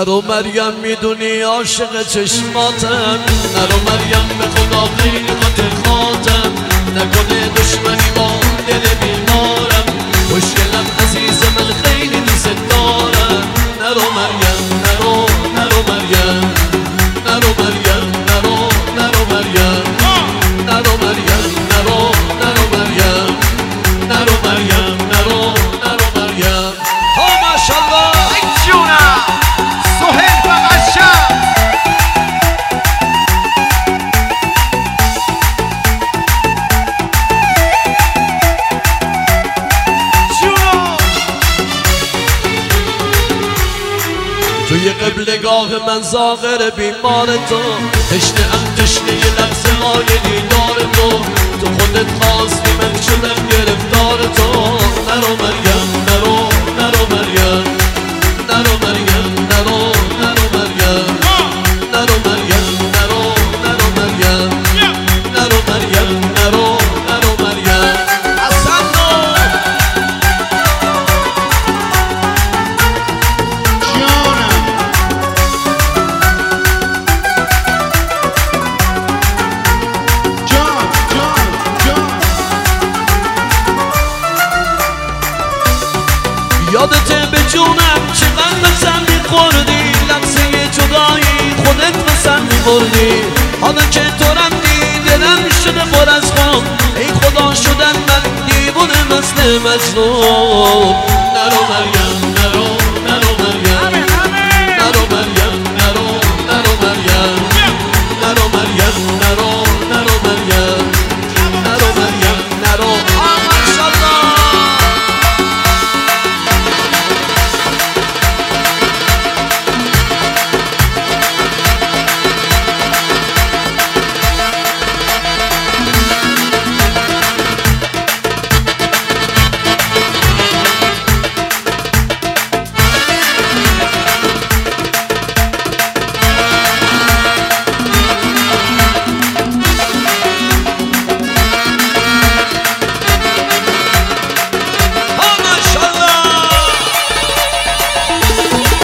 نرو مریم میدونی عاشق چشماتم، نرو مریم به خدا خیلی خاطر نکنه دشمنی با دل بیمارم، مشکلم عزیز من خیلی دوست دارم. نرو مریم نرو مریم، نرو مریم نرو مریم، نرو مریم نرو مریم، نرو مریم نرو مریم. ها ماشاءالله ای جونم سهیل بقشم جونم. توی قبلگاه من زاغر بیمار تو، تشنه یه لحظه های دیدار تو، تو خودت خواستی من شدم گرفتار تو. نرو مریم نرو مریم، نرو مریم نرو مریم، نرو مریم نرو مریم، نرو مریم نرو مریم. حسن یادته به جونم چقدر بسن میخوردی، لحظه جدایی خودت بسن میبردی. حالا که تو رفتی دلم شده پر از خون، ای خدا شدن من دیوونه مثل مجنون. نرو مریم